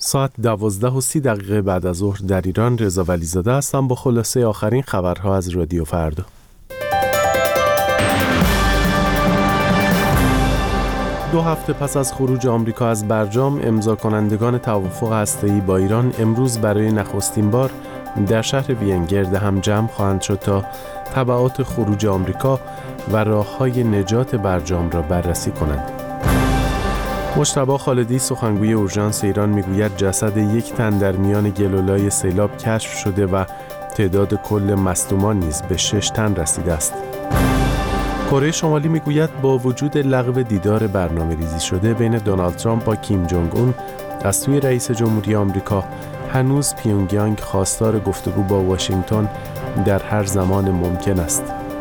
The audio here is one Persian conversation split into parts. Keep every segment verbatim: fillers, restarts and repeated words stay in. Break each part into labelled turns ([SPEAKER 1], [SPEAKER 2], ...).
[SPEAKER 1] ساعت دوازده و سی دقیقه بعد از ظهر در ایران. رضا ولیزاده هستم با خلاصه آخرین خبرها از رادیو فردا. دو هفته پس از خروج آمریکا از برجام، امضا کنندگان توافق هسته‌ای با ایران امروز برای نخستین بار در شهر وین گرد هم جمع خواهند شد تا تبعات خروج آمریکا و راه‌های نجات برجام را بررسی کنند. مجتبی خالدی سخنگوی اورژانس ایران میگوید جسد یک تن در میان گلولای سیلاب کشف شده و تعداد کل مصدومان نیز به شش تن رسیده است. کره شمالی میگوید با وجود لغو دیدار برنامه ریزی شده بین دونالد ترامپ با کیم جونگ اون از سوی رئیس جمهوری آمریکا، هنوز پیونگیانگ خواستار گفتگو با واشنگتن در هر زمان ممکن است.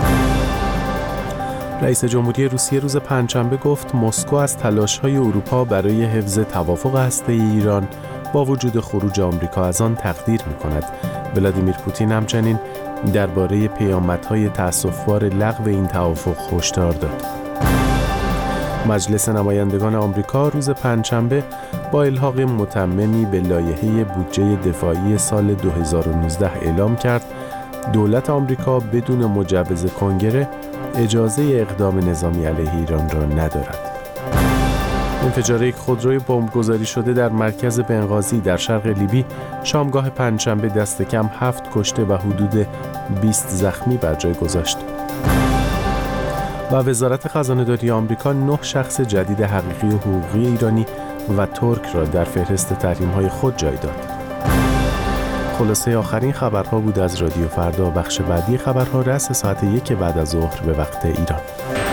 [SPEAKER 1] رئیس جمهوری روسیه روز پنجشنبه گفت مسکو از تلاش‌های اروپا برای حفظ توافق هسته‌ای ایران با وجود خروج آمریکا از آن تقدیر می‌کند. ولادیمیر پوتین همچنین درباره پیامدهای تأسف‌بار لغو این توافق هشدار داد. مجلس نمایندگان آمریکا روز پنجشنبه با الحاق متممی به لایحه بودجه دفاعی سال دو هزار و نوزده اعلام کرد دولت آمریکا بدون مجوز کنگره اجازه اقدام نظامی علیه ایران را ندارد. انفجار یک خودروی بمبگذاری شده در مرکز بنغازی در شرق لیبی شامگاه پنجشنبه دست کم هفت کشته و حدود بیست زخمی بر جای گذاشت. و وزارت خزانه‌داری آمریکا نه شخص جدید حقیقی و حقوقی ایرانی و ترک را در فهرست تحریم‌های خود جای داد. خلاصه آخرین خبرها بود از رادیو فردا. بخش بعدی خبرها رأس ساعت یک بعد از ظهر به وقت ایران.